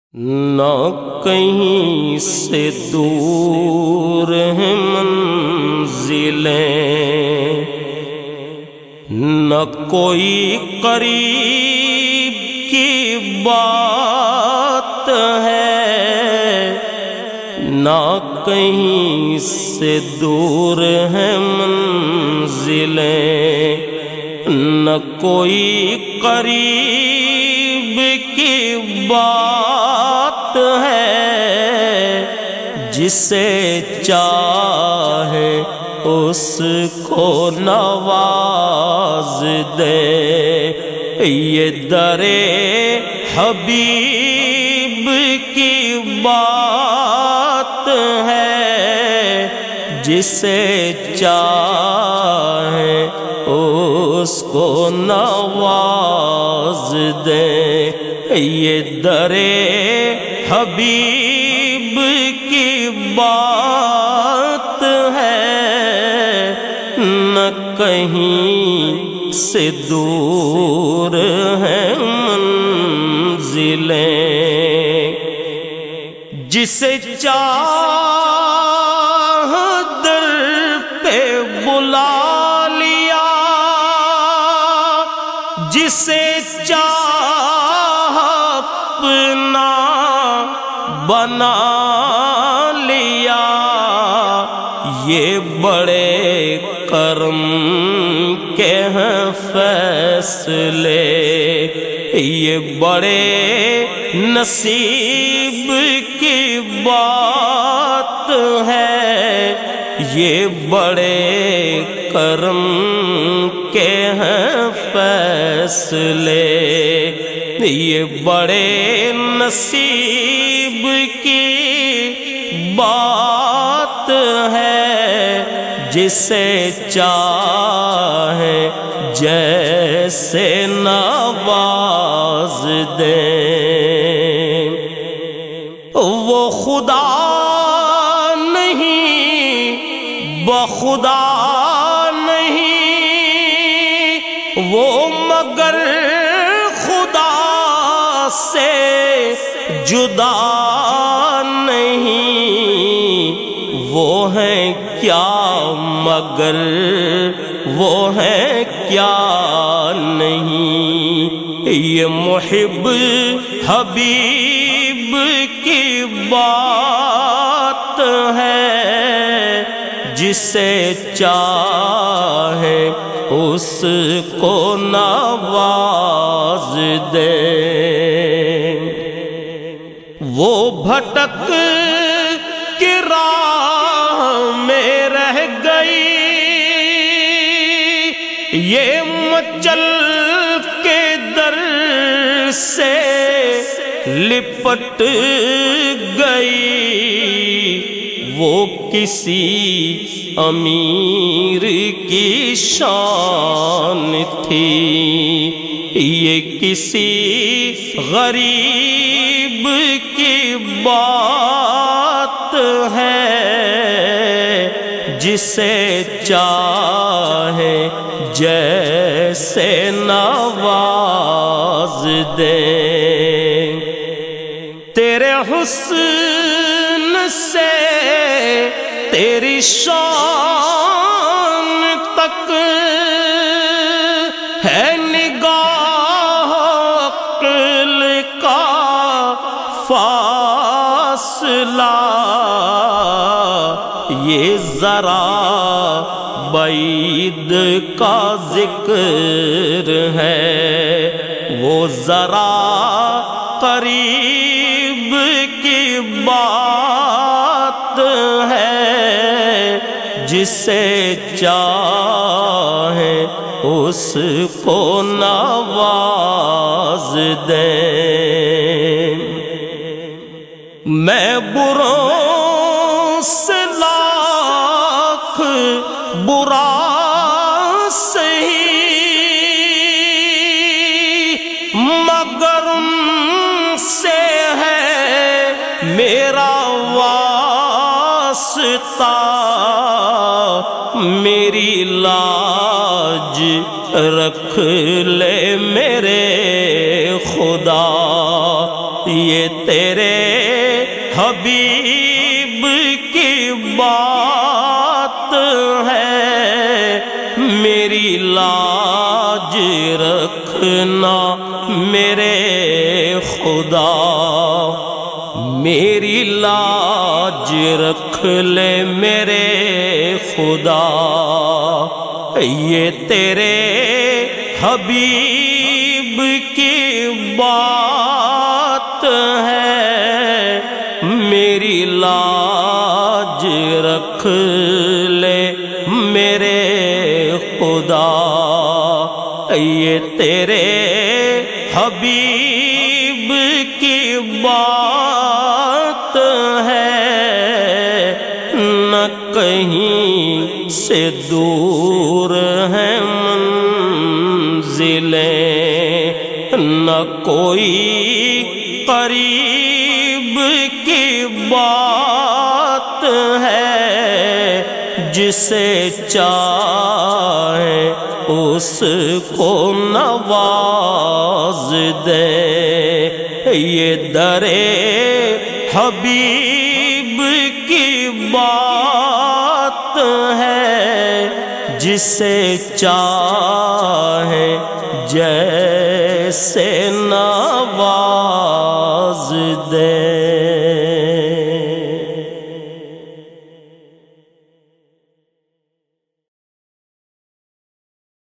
نہ کہیں سے دور ہیں منزلیں، نہ کوئی قریب کی بات ہے، نہ کہیں سے دور ہیں منزلیں، نہ کوئی قریب کی بات ہے، جسے چاہے اس کو نواز دے، یہ در حبیب کی بات ہے، جسے چاہے اس کو نواز دے، یہ در حبیب کی بات ہے، نہ کہیں سے دور ہیں منزلیں، جسے چاہ در پہ بلا لیا، جسے چاہ اپنا بنا لیا، یہ بڑے کرم کے ہیں فیصلے، یہ بڑے نصیب کی بات ہے، یہ بڑے کرم کے ہیں فیصلے، یہ بڑے نصیب کی بات ہے، جسے چاہے جیسے نواز دے، وہ خدا نہیں بخدا نہیں، وہ مگر خدا سے جدا نہیں، وہ ہے کیا مگر وہ ہے کیا نہیں، یہ محب حبیب کی بات ہے، جسے چاہے اس کو نواز دے، وہ بھٹک کی راہ میں رہ گئی، یہ مچل کے در سے لپٹ گئی، وہ کسی امیر کی شان تھی، یہ کسی غریب کی بات ہے، جسے چاہے جیسے نواز دے، تیرے حسن سے تیری شان تک ہے نگاہ عقل کا فاصلہ، یہ ذرا بعید کا ذکر ہے، وہ ذرا قریب کی بات ہے، جسے چاہے اس کو نواز دے، میں بروں سے لاکھ برا سہی، مگر ان سے ہے میرا واسطہ، میری لاج رکھ لے میرے خدا، یہ تیرے حبیب کی بات ہے، میری لاج رکھنا میرے خدا، میری لاج رکھ لے میرے خدا، یہ تیرے حبیب کی بات ہے، میری لاج رکھ لے میرے خدا، یہ تیرے حبیب کی بات ہے، نہ کہیں سے دور ہے منزلیں، نہ کوئی قریب کی بات ہے، جسے چاہے اس کو نواز دے، یہ درے حبیب کی بات ہے، جسے چاہے جیسے نواز دے۔